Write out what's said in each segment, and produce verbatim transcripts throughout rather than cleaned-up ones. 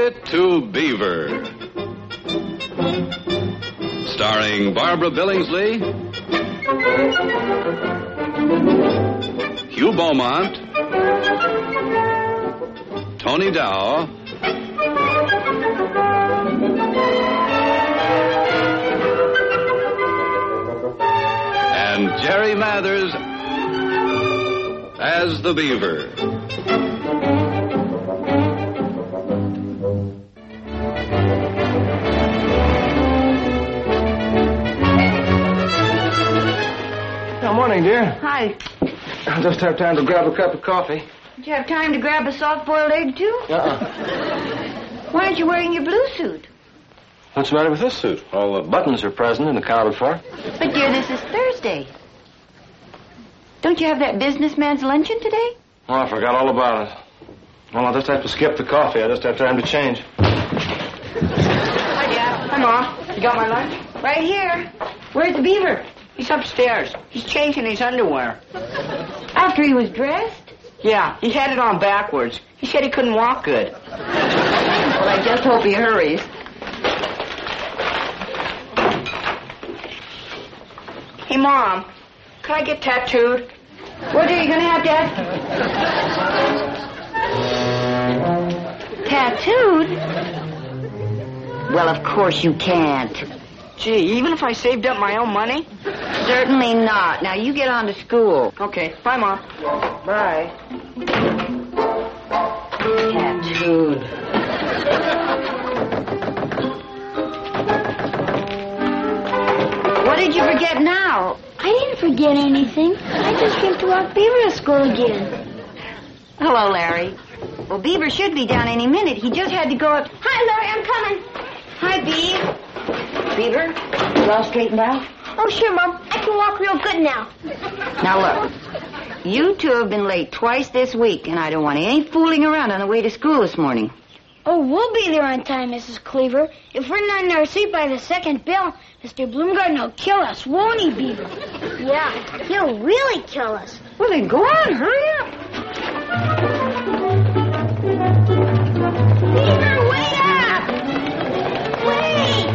Visit to Beaver. Starring Barbara Billingsley, Hugh Beaumont, Tony Dow, and Jerry Mathers as the Beaver. Good morning, dear. Hi. I'll just have time to grab a cup of coffee. Did you have time to grab a soft-boiled egg, too? Uh-uh. Why aren't you wearing your blue suit? What's the matter with this suit? All the buttons are present and accounted for. But, dear, this is Thursday. Don't you have that businessman's luncheon today? Oh, I forgot all about it. Well, I'll just have to skip the coffee. I just have time to change. Hi, Dad. Hi, Mom. You got my lunch? Right here. Where's the Beaver? He's upstairs. He's changing his underwear. After he was dressed? Yeah, he had it on backwards. He said he couldn't walk good. Well, I just hope he hurries. Hey, Mom, could I get tattooed? What are you going to have, Dad? Tattooed? Well, of course you can't. Gee, even if I saved up my own money? Certainly not. Now, you get on to school. Okay, bye, Mom. Bye. Tattooed. What did you forget now? I didn't forget anything. I just came to walk Beaver to school again. Hello, Larry. Well, Beaver should be down any minute. He just had to go up. Hi, Larry, I'm coming. Hi, Beaver. Beaver, you all straightened out? Oh, sure, Mom. I can walk real good now. Now, look. You two have been late twice this week, and I don't want any fooling around on the way to school this morning. Oh, we'll be there on time, Missus Cleaver. If we're not in our seat by the second bell, Mister Bloomgarden will kill us, won't he, Beaver? Yeah, he'll really kill us. Well, then go on. Hurry up. Beaver, wait up! Wait!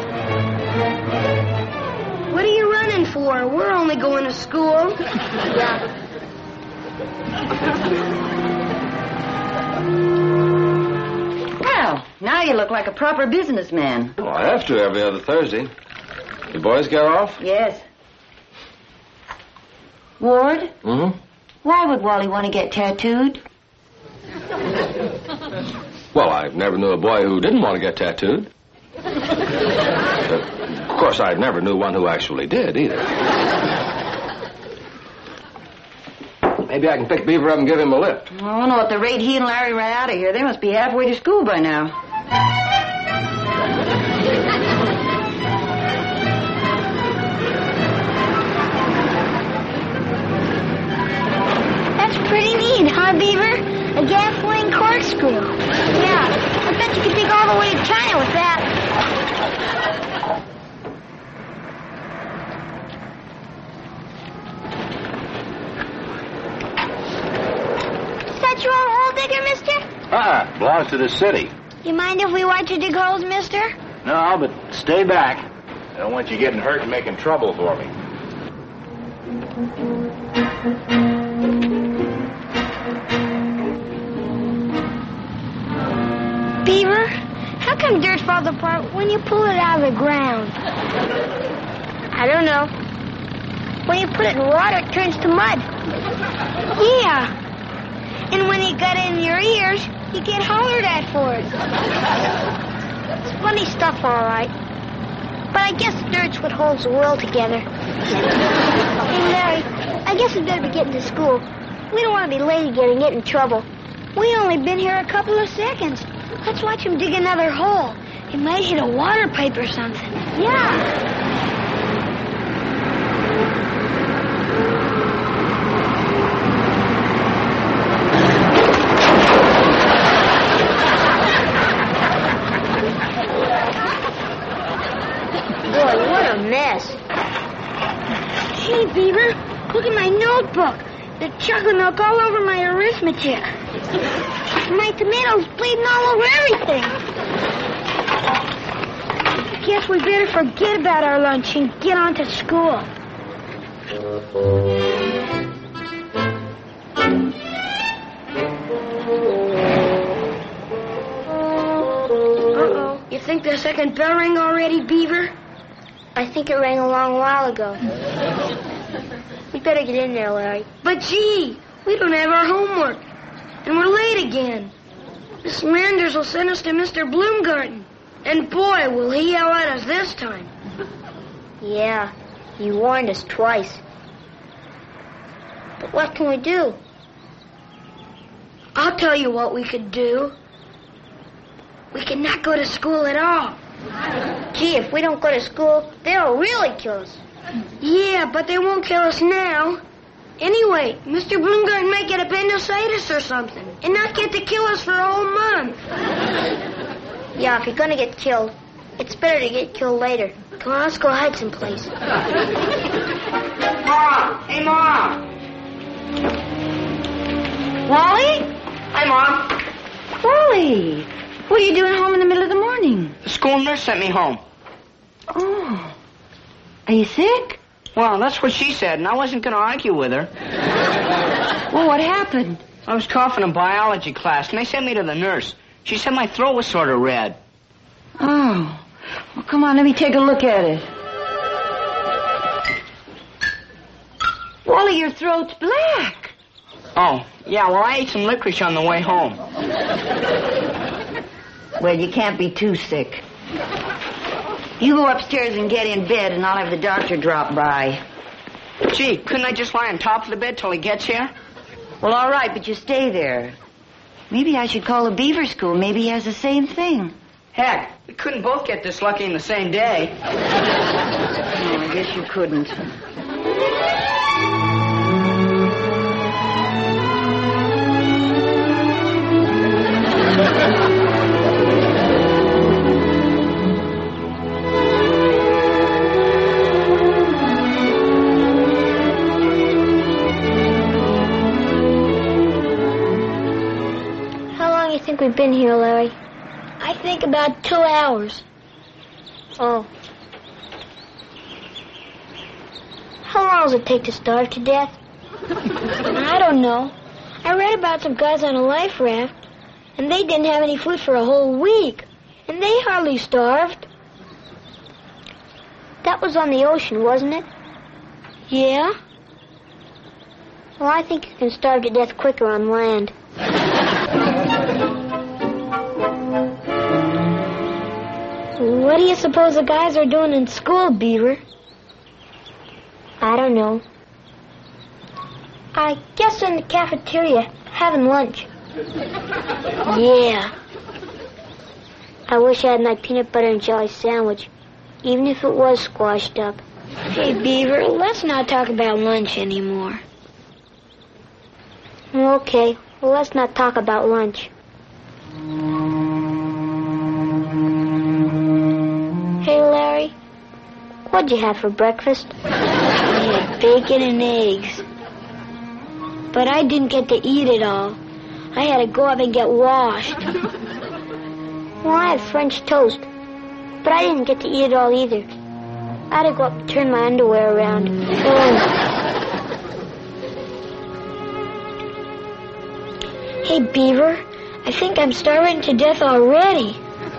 What are you running for? We're only going to school. Yeah. Well, now you look like a proper businessman. Well, I have to every other Thursday. The boys get off? Yes. Ward, Mm-hmm. why would Wally want to get tattooed? Well, I never knew a boy who didn't want to get tattooed. But, of course, I never knew one who actually did, either. Maybe I can pick Beaver up and give him a lift. Oh, no, at the rate he and Larry ran out of here, they must be halfway to school by now. That's pretty neat, huh, Beaver? A gasoline corkscrew. Yeah, I bet you could take all the way to China with that. Is that your old hole digger, mister? Uh-uh. Belongs to the city. You mind if we watch you dig holes, mister? No, but stay back. I don't want you getting hurt and making trouble for me. Beaver, how come dirt falls apart when you pull it out of the ground? I don't know. When you put it in water, it turns to mud. Yeah. And when you got it in your ears, you get hollered at for it. It's funny stuff, all right. But I guess dirt's what holds the world together. Hey, Larry, I guess we better be getting to school. We don't want to be late again and get in trouble. We only been here a couple of seconds. Let's watch him dig another hole. He might hit a water pipe or something. Yeah. Boy, what a mess. Hey, Beaver, look at my notebook. There's chocolate milk all over my arithmetic. My tomatoes bleeding all over everything. Guess we better forget about our lunch and get on to school. Uh-oh. You think the second bell rang already, Beaver? I think it rang a long while ago. We better get in there, Larry. But gee, we don't have our homework. And we're late again. Miss Landers will send us to Mister Bloomgarten. And boy, will he yell at us this time. Yeah, he warned us twice. But what can we do? I'll tell you what we could do. We could not go to school at all. Gee, if we don't go to school, they'll really kill us. Yeah, but they won't kill us now. Anyway, Mister Bloomgarten might get appendicitis or something and not get to kill us for a whole month. Yeah, if you're going to get killed, it's better to get killed later. Come on, let's go hide someplace. Mom! Hey, Mom! Wally? Hi, Mom. Wally, what are you doing home in the middle of the morning? The school nurse sent me home. Oh. Are you sick? Well, that's what she said, and I wasn't going to argue with her. Well, what happened? I was coughing in biology class, and they sent me to the nurse. She said my throat was sort of red. Oh. Well, come on, let me take a look at it. Wally, your throat's black. Oh, yeah, well, I ate some licorice on the way home. Well, you can't be too sick. You go upstairs and get in bed, and I'll have the doctor drop by. Gee, couldn't I just lie on top of the bed till he gets here? Well, all right, but you stay there. Maybe I should call the Beaver School. Maybe he has the same thing. Heck, we couldn't both get this lucky in the same day. Oh, I guess you couldn't. I think we've been here, Larry. I think about two hours. Oh. How long does it take to starve to death? I don't know. I read about some guys on a life raft, and they didn't have any food for a whole week, and they hardly starved. That was on the ocean, wasn't it? Yeah. Well, I think you can starve to death quicker on land. What do you suppose the guys are doing in school, Beaver? I don't know. I guess in the cafeteria, having lunch. Yeah. I wish I had my peanut butter and jelly sandwich, even if it was squashed up. Hey, Beaver, let's not talk about lunch anymore. Okay, well, let's not talk about lunch. Hey, Larry, what'd you have for breakfast? I had bacon and eggs. But I didn't get to eat it all. I had to go up and get washed. Well, I had French toast, but I didn't get to eat it all either. I had to go up and turn my underwear around. Oh. Hey, Beaver, I think I'm starving to death already.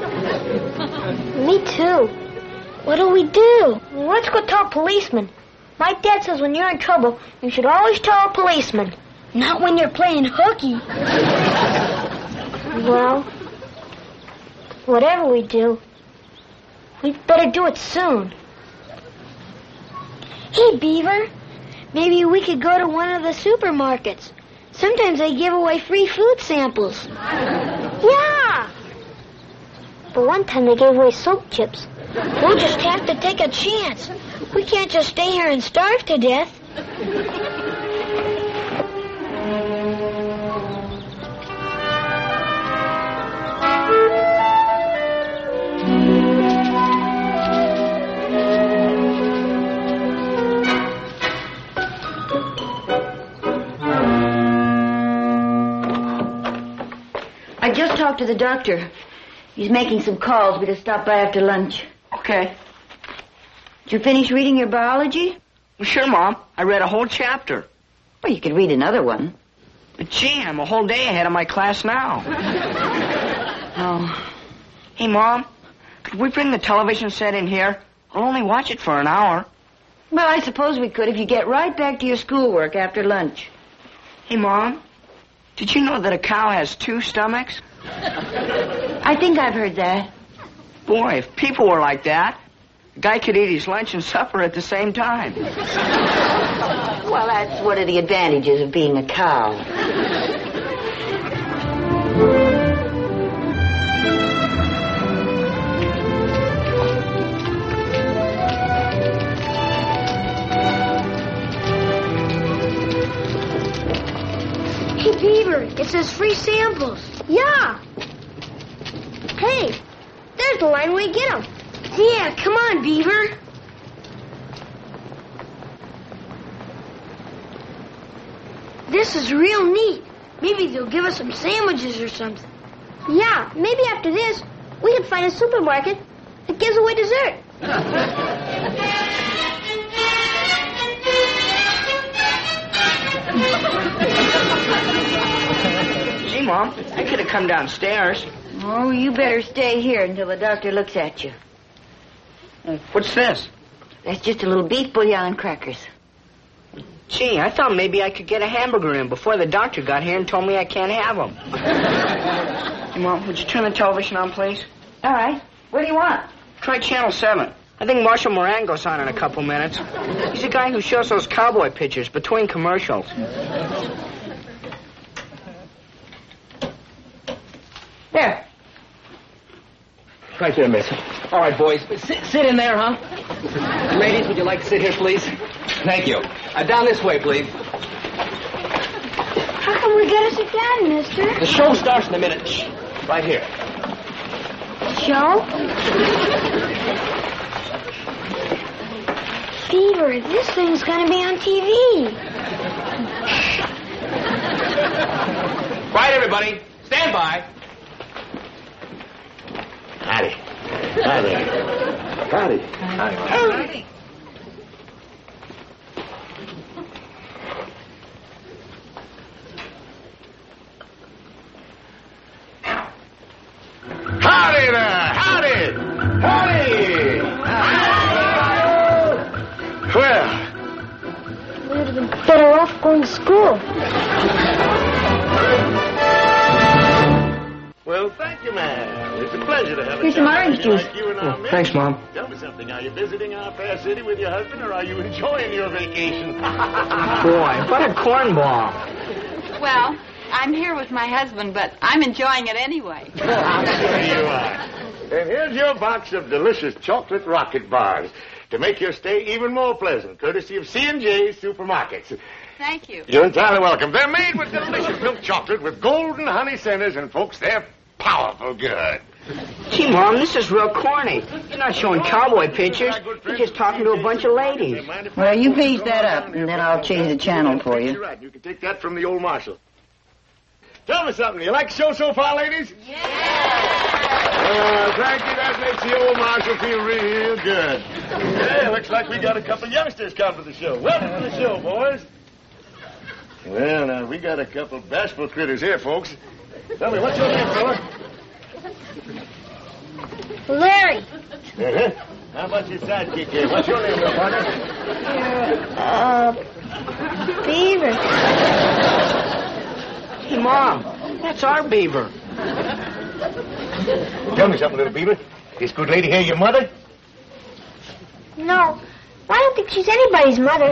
Me too. What'll we do? Let's go tell a policeman. My dad says when you're in trouble, you should always tell a policeman. Not when you're playing hooky. Well, whatever we do, we'd better do it soon. Hey, Beaver, maybe we could go to one of the supermarkets. Sometimes they give away free food samples. Yeah! But one time they gave away soap chips. We'll just have to take a chance. We can't just stay here and starve to death. I just talked to the doctor. He's making some calls. We'll stop by after lunch. Okay. Did you finish reading your biology? Well, sure, Mom. I read a whole chapter. Well, you could read another one. But gee, I'm a whole day ahead of my class now. Oh. Hey, Mom, could we bring the television set in here? I'll only watch it for an hour. Well, I suppose we could if you get right back to your schoolwork after lunch. Hey, Mom, did you know that a cow has two stomachs? I think I've heard that. Boy, if people were like that, a guy could eat his lunch and supper at the same time. Well, that's one of the advantages of being a cow. Hey, Beaver, it says free samples. Yeah. Hey, there's the line we get them. Yeah, come on, Beaver. This is real neat. Maybe they'll give us some sandwiches or something. Yeah, maybe after this, we could find a supermarket that gives away dessert. Gee, Mom, I could have come downstairs. Oh, you better stay here until the doctor looks at you. What's this? That's just a little beef bouillon and crackers. Gee, I thought maybe I could get a hamburger in before the doctor got here and told me I can't have them. Hey, Mom, would you turn the television on, please? All right. What do you want? Try Channel seven. I think Marshall Morango's on in a couple minutes. He's the guy who shows those cowboy pictures between commercials. There. Right there, miss. All right, boys. Sit, sit in there, huh? Ladies, would you like to sit here, please? Thank you. Uh, down this way, please. How come we gotta sit down, mister? The show starts in a minute. Shh. Right here. Show? Beaver, this thing's gonna be on T V. Right, everybody. Stand by. Howdy. Howdy. Howdy. Howdy. Howdy. Howdy there. Howdy. Howdy. Well. We would have been better off going to school. Well, thank you, ma'am. It's a pleasure to have Here's a some young orange lady juice. like you in our Oh, midst. thanks, Mom. Tell me something. Are you visiting our fair city with your husband, or are you enjoying your vacation? Boy, what a cornball. Well, I'm here with my husband, but I'm enjoying it anyway. There you are. And here's your box of delicious chocolate rocket bars to make your stay even more pleasant, courtesy of C and J Supermarkets. Thank you. You're entirely welcome. They're made with delicious milk chocolate with golden honey centers, and folks, they're powerful good. Gee, Mom, this is real corny. He's not showing cowboy pictures. He's just talking to a bunch of ladies. Well, you finish that up, and then I'll change the channel for you. You're right. You can take that from the old marshal. Tell me something. You like the show so far, ladies? Yeah. Uh, thank you. That makes the old marshal feel real good. Hey, looks like we got a couple youngsters come to the show. Welcome to the show, boys. Well, now, we got a couple bashful critters here, folks. Tell me, what's your name, fella? Larry. Uh-huh. How about your sidekick here? What's your name, little partner? Uh, Beaver. Hey, Mom, that's our Beaver. Tell me something, little beaver. This good lady here your mother? No, I don't think she's anybody's mother.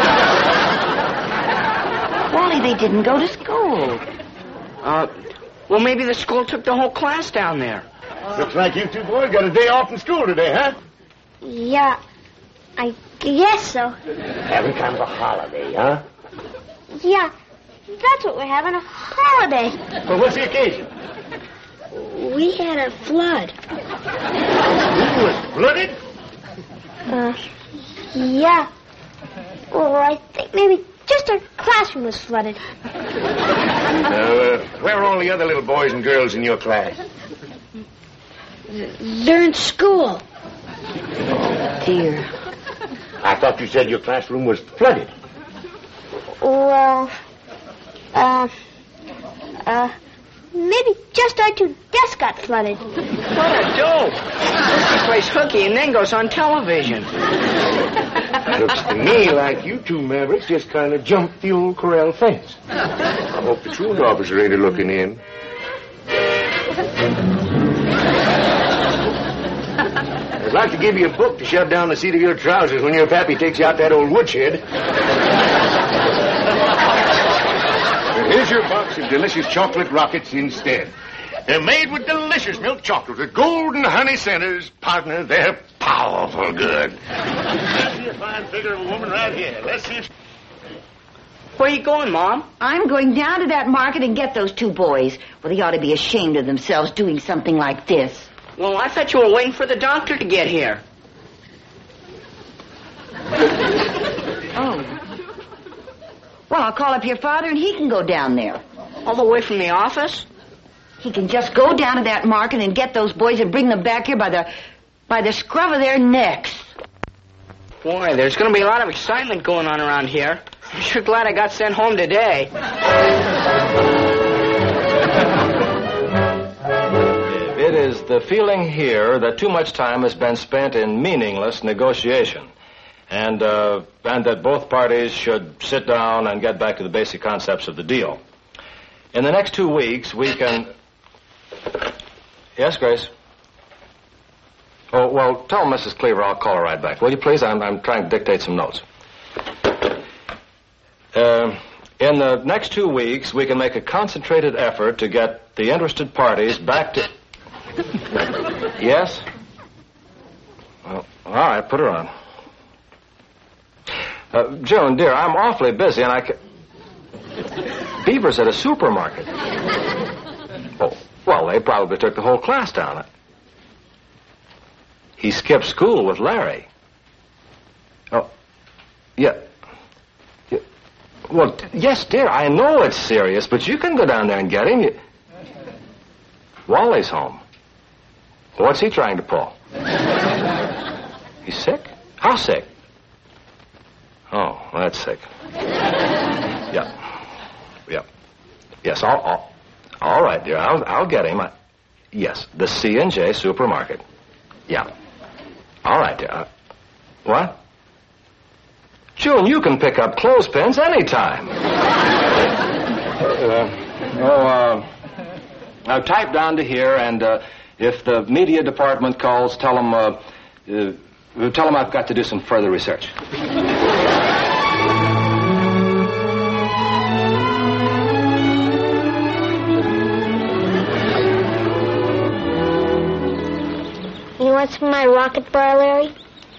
Wally, they didn't go to school. Uh, well, maybe the school took the whole class down there. Looks like you two boys got a day off from school today, huh? Yeah, I guess so. Having kind of a holiday, huh? Yeah, that's what we're having, a holiday. Well, what's the occasion? We had a flood. You was flooded? Uh, yeah. Well, I think maybe just our classroom was flooded. Uh, where are all the other little boys and girls in your class? They're in school. Dear. I thought you said your classroom was flooded. Well, uh, uh, maybe just our two desks got flooded. What a dope. He plays hooky and then goes on television. Looks to me like you two mavericks just kind of jumped the old corral fence. I hope the truant officer ain't looking in. I'd like to give you a book to shove down the seat of your trousers when your pappy takes you out that old woodshed. Here's your box of delicious chocolate rockets instead. They're made with delicious milk chocolate with golden honey centers. Partner, they're powerful good. I see a fine figure of a woman right here. Let's see if... Where are you going, Mom? I'm going down to that market and get those two boys. Well, they ought to be ashamed of themselves doing something like this. Well, I thought you were waiting for the doctor to get here. Oh. Well, I'll call up your father and he can go down there. All the way from the office? He can just go down to that market and get those boys and bring them back here by the by the scruff of their necks. Boy, there's going to be a lot of excitement going on around here. I'm sure glad I got sent home today. It is the feeling here that too much time has been spent in meaningless negotiation, and uh, and that both parties should sit down and get back to the basic concepts of the deal. In the next two weeks, we can... Yes, Grace? Oh, well, tell Missus Cleaver I'll call her right back. Will you, please? I'm, I'm trying to dictate some notes. Uh, in the next two weeks, we can make a concentrated effort to get the interested parties back to... Yes? Well, all right, put her on. Uh, June, dear, I'm awfully busy, and I can... Beaver's at a supermarket. Oh, well, they probably took the whole class down. He skipped school with Larry. Oh, yeah. yeah. Well, t- yes, dear, I know it's serious, but you can go down there and get him. You... Wally's home. What's he trying to pull? He's sick? How sick? Oh, well, that's sick. Yeah. Yeah. Yes, I'll, I'll, all right, dear. I'll, I'll get him. I, yes, the C and J supermarket. Yeah. All right, dear. Uh, what? June, you can pick up clothespins anytime. uh, oh, uh, I've typed down to here, and uh, if the media department calls, tell them, uh, uh, tell them I've got to do some further research. You want some of my rocket bar, Larry?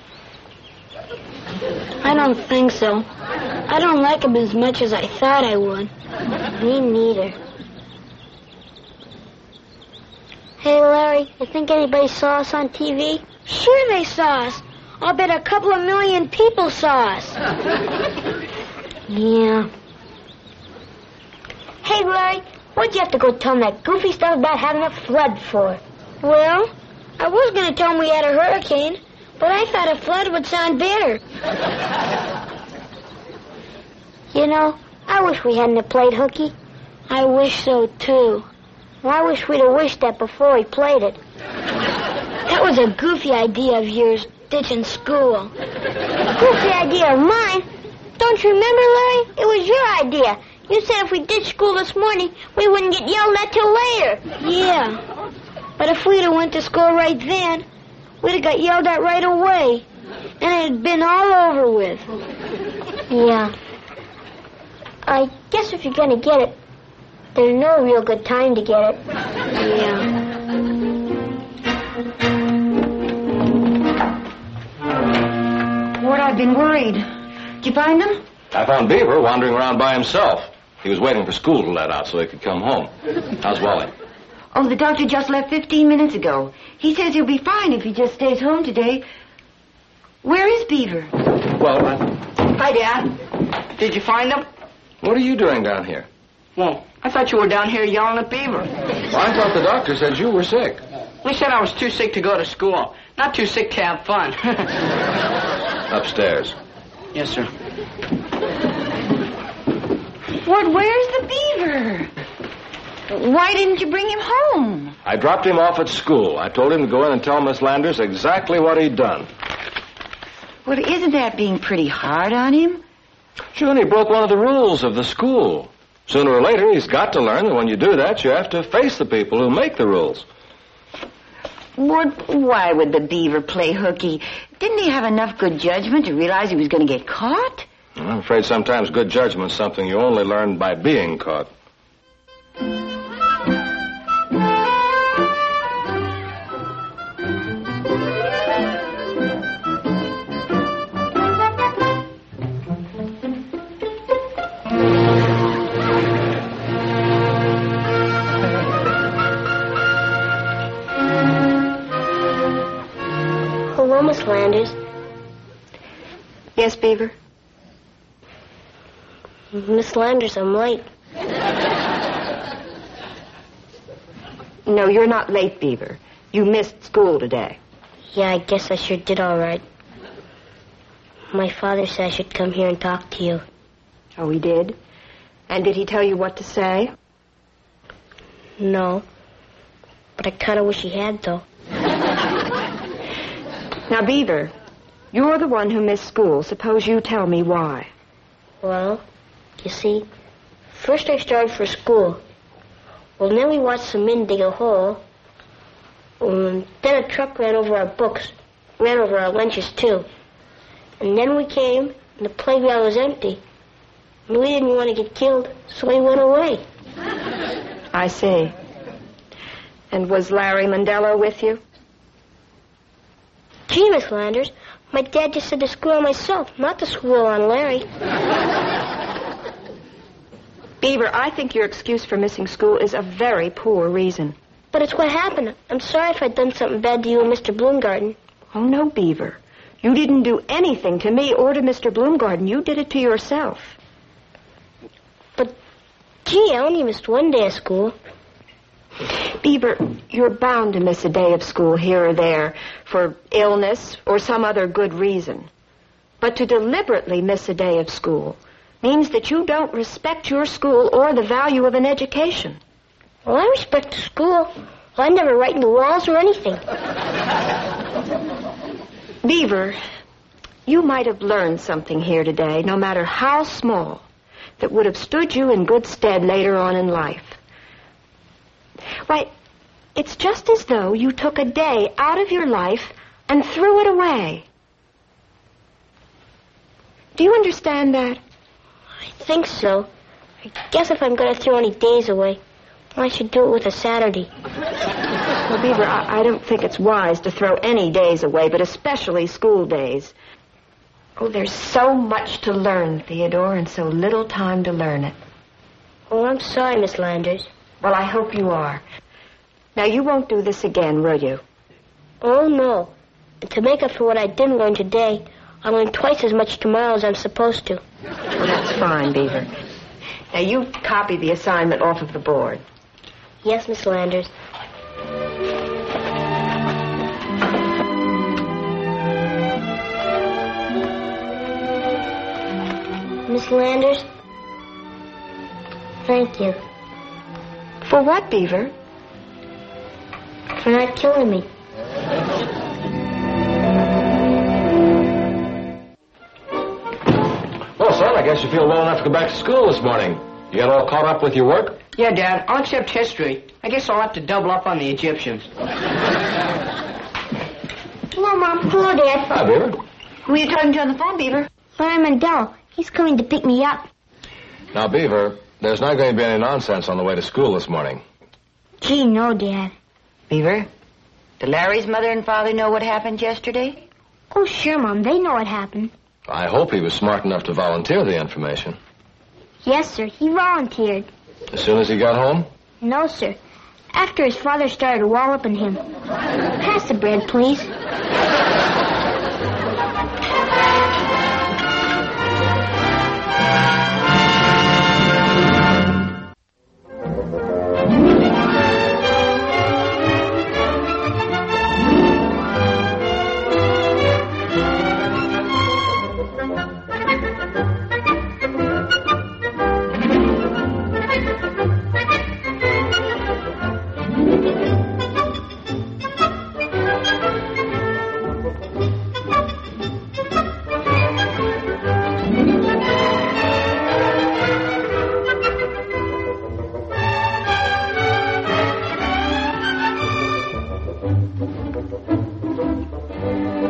I don't think so. I don't like him as much as I thought I would. Me neither. Hey, Larry, you think anybody saw us on T V? Sure they saw us. I'll bet a couple of million people saw us. Yeah. Hey, Larry, what'd you have to go tell them that goofy stuff about having a flood for? Well, I was going to tell them we had a hurricane, but I thought a flood would sound better. You know, I wish we hadn't have played hooky. I wish so, too. Well, I wish we'd have wished that before we played it. That was a goofy idea of yours, ditching school. Goofy idea of mine? Don't you remember, Larry? It was your idea. You said if we ditched school this morning, we wouldn't get yelled at till later. Yeah. But if we'd have went to school right then, we'd have got yelled at right away. And it'd been all over with. Yeah. I guess if you're going to get it, there's no real good time to get it. Yeah. Ward, I've been worried. Did you find them? I found Beaver wandering around by himself. He was waiting for school to let out so he could come home. How's Wally? Oh, the doctor just left fifteen minutes ago. He says he'll be fine if he just stays home today. Where is Beaver? Well, I... Hi, Dad. Did you find him? What are you doing down here? Well, I thought you were down here yelling at Beaver. Well, I thought the doctor said you were sick. He said I was too sick to go to school. Not too sick to have fun. Upstairs. Yes, sir. Ward, where's the beaver? Why didn't you bring him home? I dropped him off at school. I told him to go in and tell Miss Landers exactly what he'd done. Well, isn't that being pretty hard on him? Sure, and he broke one of the rules of the school. Sooner or later, he's got to learn that when you do that, you have to face the people who make the rules. Ward, why would the beaver play hooky? Didn't he have enough good judgment to realize he was going to get caught? I'm afraid sometimes good judgment's something you only learn by being caught. Hello, Miss Landers. Yes, Beaver? Miss Landers, I'm late. No, you're not late, Beaver. You missed school today. Yeah, I guess I sure did all right. My father said I should come here and talk to you. Oh, he did? And did he tell you what to say? No. But I kind of wish he had, though. Now, Beaver, you're the one who missed school. Suppose you tell me why. Well, you see, first I started for school. Well, then we watched some men dig a hole. And then a truck ran over our books. Ran over our lunches, too. And then we came, and the playground was empty. And we didn't want to get killed, so we went away. I see. And was Larry Mondello with you? Gee, Miss Landers, my dad just said to screw on myself, not to screw on Larry. Beaver, I think your excuse for missing school is a very poor reason. But it's what happened. I'm sorry if I'd done something bad to you and Mister Bloomgarden. Oh, no, Beaver. You didn't do anything to me or to Mister Bloomgarden. You did it to yourself. But, gee, I only missed one day of school. Beaver, you're bound to miss a day of school here or there for illness or some other good reason. But to deliberately miss a day of school means that you don't respect your school or the value of an education. Well, I respect the school. Well, I never write in the walls or anything. Beaver, you might have learned something here today, no matter how small, that would have stood you in good stead later on in life. Why, it's just as though you took a day out of your life and threw it away. Do you understand that? I think so. I guess if I'm going to throw any days away, I should do it with a Saturday. Well, Beaver, I, I don't think it's wise to throw any days away, but especially school days. Oh, there's so much to learn, Theodore, and so little time to learn it. Oh, I'm sorry, Miss Landers. Well, I hope you are. Now, you won't do this again, will you? Oh, no. And to make up for what I didn't learn today, I'll learn twice as much tomorrow as I'm supposed to. Well, that's fine, Beaver. Now, you copy the assignment off of the board. Yes, Miss Landers. Miss Landers, thank you. For what, Beaver? For not killing me. Well, son, I guess you feel well enough to go back to school this morning. You got all caught up with your work? Yeah, Dad, I'll accept history. I guess I'll have to double up on the Egyptians. Hello, Mom. Hello, Dad. Hi, Beaver. Who are you talking to on the phone, Beaver? Larry Mandel. He's coming to pick me up. Now, Beaver, there's not going to be any nonsense on the way to school this morning. Gee, no, Dad. Beaver, do Larry's mother and father know what happened yesterday? Oh, sure, Mom. They know what happened. I hope he was smart enough to volunteer the information. Yes, sir. He volunteered. As soon as he got home? No, sir. After his father started walloping him. Pass the bread, please. Bye.